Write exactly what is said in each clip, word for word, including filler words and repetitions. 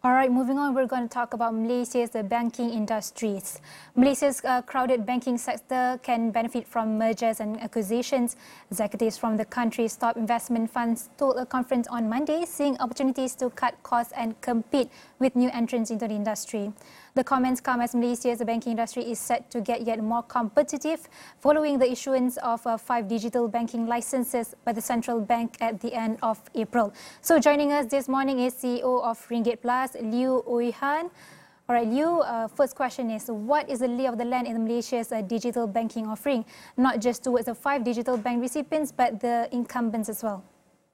All right, moving on, we're going to talk about Malaysia's uh, banking industries. Malaysia's uh, crowded banking sector can benefit from mergers and acquisitions. Executives from the country's top investment funds told a conference on Monday, seeing opportunities to cut costs and compete with new entrants into the industry. The comments come as Malaysia's banking industry is set to get yet more competitive following the issuance of uh, five digital banking licenses by the central bank at the end of April. So joining us this morning is C E O of Ringgit Plus, Liew Ooi Han. All right, Liew, uh, first question is, what is the lay of the land in Malaysia's uh, digital banking offering, not just towards the five digital bank recipients, but the incumbents as well?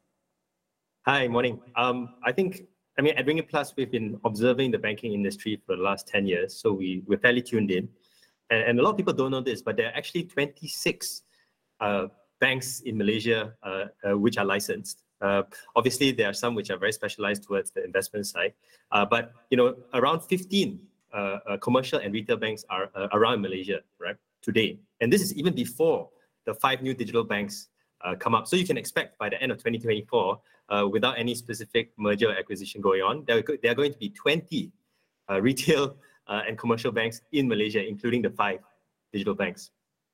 Hi, morning. Um, I think, I mean, at Ringgit Plus, we've been observing the banking industry for the last ten years, so we, we're fairly tuned in. And, and a lot of people don't know this, but there are actually twenty-six uh, banks in Malaysia uh, uh, which are licensed. Uh, obviously, there are some which are very specialized towards the investment side, uh, but you know, around fifteen uh, uh, commercial and retail banks are uh, around Malaysia, right, today. And this is even before the five new digital banks uh, come up. So you can expect by the end of twenty twenty-four, uh, without any specific merger or acquisition going on, there, there are going to be twenty uh, retail uh, and commercial banks in Malaysia, including the five digital banks.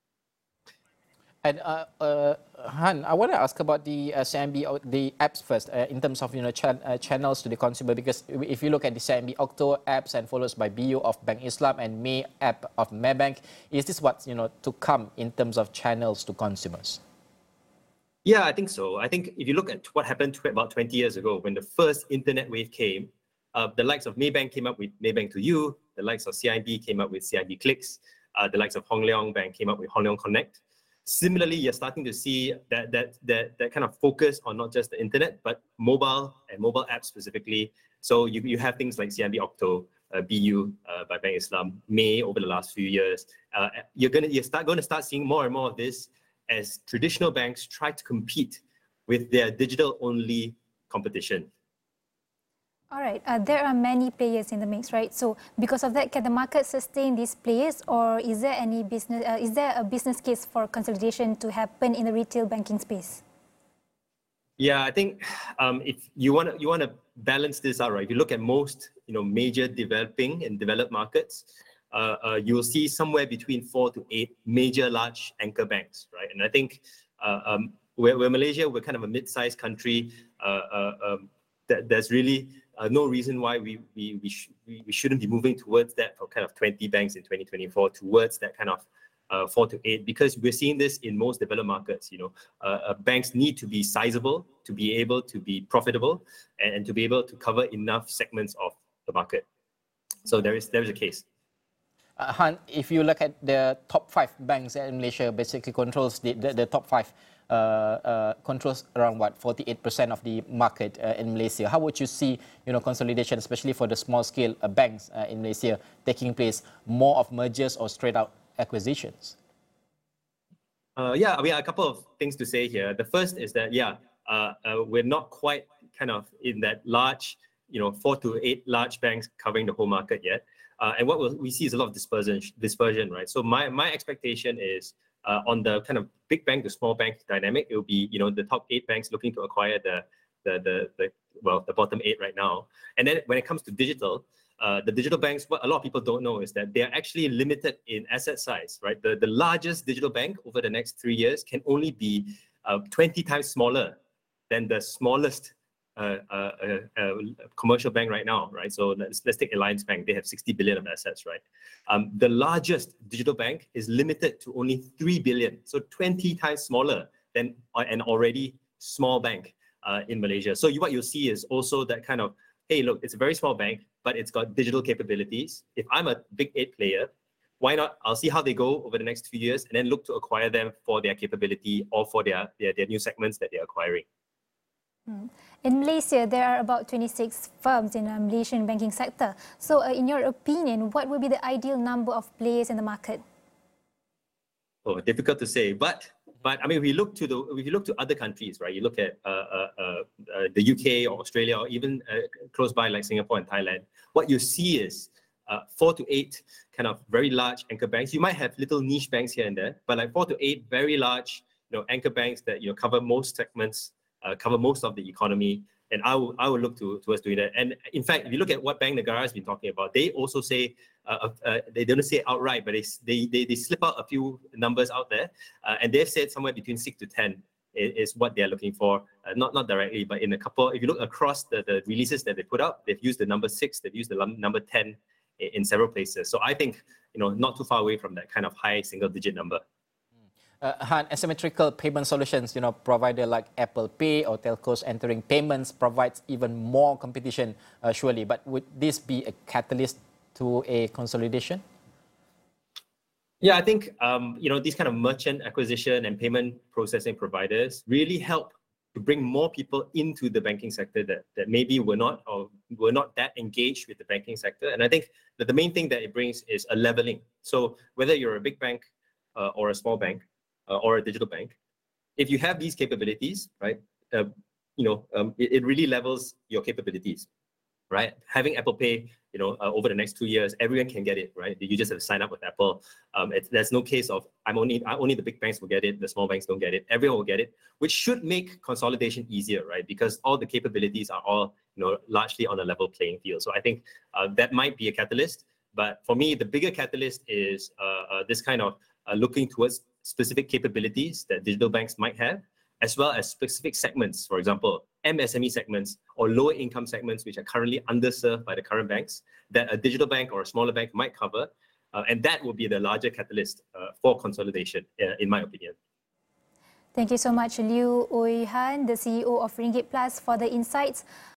And uh, uh, Han, I want to ask about the uh, C I M B, the apps first, uh, in terms of you know chan uh, channels to the consumer. Because if you look at the C I M B Octo apps and follows by B U of Bank Islam and May app of Maybank, is this what you know to come in terms of channels to consumers? Yeah, I think so. I think if you look at what happened about twenty years ago, when the first internet wave came, uh, the likes of Maybank came up with Maybank to You, the likes of C I M B came up with C I M B Clicks, uh, the likes of Hong Leong Bank came up with Hong Leong Connect. Similarly, you're starting to see that, that, that, that kind of focus on not just the internet, but mobile and mobile apps specifically. So you, you have things like C I M B Octo, uh, B U uh, by Bank Islam, May over the last few years. Uh, you're gonna you're start going to start seeing more and more of this as traditional banks try to compete with their digital-only competition. All right, uh, there are many players in the mix, right? So because of that, can the market sustain these players, or is there any business? Uh, is there a business case for consolidation to happen in the retail banking space? Yeah, I think um, if you want to you want to balance this out, right? If you look at most you know major developing and developed markets, uh, uh, you will see somewhere between four to eight major large anchor banks, right? And I think uh, um, we're, we're Malaysia, we're kind of a mid-sized country. Uh, uh, um, that there's really Uh, no reason why we we we, sh we we shouldn't be moving towards that for kind of twenty banks in twenty twenty-four, towards that kind of uh, four to eight, because we're seeing this in most developed markets. You know, uh, uh, banks need to be sizable to be able to be profitable and, and to be able to cover enough segments of the market. So there is there is a case. Uh, Han, if you look at the top five banks in Malaysia, basically controls the the, the top five. Uh, uh, controls around what forty-eight percent of the market uh, in Malaysia. How would you see, you know, consolidation, especially for the small-scale uh, banks uh, in Malaysia, taking place? More of mergers or straight-out acquisitions? Uh, yeah, I mean, a couple of things to say here. The first is that yeah, uh, uh, we're not quite kind of in that large, you know, four to eight large banks covering the whole market yet. Uh, and what we'll, we see is a lot of dispersion, dispersion, right? So my my expectation is. Uh, on the kind of big bank to small bank dynamic, it will be you know the top eight banks looking to acquire the the the, the well the bottom eight right now. And then when it comes to digital, uh, the digital banks, what a lot of people don't know is that they are actually limited in asset size, right? The the largest digital bank over the next three years can only be uh, twenty times smaller than the smallest uh, uh, uh, uh, commercial bank right now, right? So let's let's take Alliance Bank. They have sixty billion of assets, right? Um, the largest digital bank is limited to only three billion, so twenty times smaller than an already small bank uh, in Malaysia. So you, what you'll see is also that kind of, hey, look, it's a very small bank, but it's got digital capabilities. If I'm a big eight player, why not? I'll see how they go over the next few years and then look to acquire them for their capability or for their, their, their new segments that they're acquiring. In Malaysia, there are about twenty-six firms in the Malaysian banking sector. So uh, in your opinion, what would be the ideal number of players in the market? Oh, difficult to say. But, but I mean, if you look to the, if you look to other countries, right? You look at uh, uh, uh, the U K or Australia or even uh, close by like Singapore and Thailand, what you see is uh, four to eight kind of very large anchor banks. You might have little niche banks here and there, but like four to eight very large, you know, anchor banks that you know cover most segments. Uh, cover most of the economy, And I will, I will look to, towards doing that. And in fact, if you look at what Bank Negara has been talking about, they also say, uh, uh, they don't say it outright, but they, they, they, they slip out a few numbers out there. Uh, and they've said somewhere between six to ten is, is what they're looking for. Uh, not, not directly, but in a couple, if you look across the, the releases that they put out, they've used the number six, they've used the number ten in, in several places. So I think, you know, not too far away from that kind of high single digit number. Uh, Han, asymmetrical payment solutions, you know, provider like Apple Pay or telcos entering payments provides even more competition, uh, surely. But would this be a catalyst to a consolidation? Yeah, I think, um, you know, these kind of merchant acquisition and payment processing providers really help to bring more people into the banking sector that, that maybe were not or were not that engaged with the banking sector. And I think that the main thing that it brings is a leveling. So whether you're a big bank uh, or a small bank, Uh, or a digital bank, if you have these capabilities, right, uh, you know, um, it, it really levels your capabilities, right? Having Apple Pay, you know, uh, over the next two years, everyone can get it, right? You just have to sign up with Apple. Um, it, there's no case of I'm only I, only the big banks will get it, the small banks don't get it. Everyone will get it, which should make consolidation easier, right? Because all the capabilities are all, you know, largely on a level playing field. So I think uh, that might be a catalyst. But for me, the bigger catalyst is uh, uh, this kind of uh, looking towards specific capabilities that digital banks might have, as well as specific segments, for example, M S M E segments or lower income segments, which are currently underserved by the current banks, that a digital bank or a smaller bank might cover. Uh, and that will be the larger catalyst uh, for consolidation, uh, in my opinion. Thank you so much, Liew Ooi Han, the C E O of Ringgit Plus, for the insights.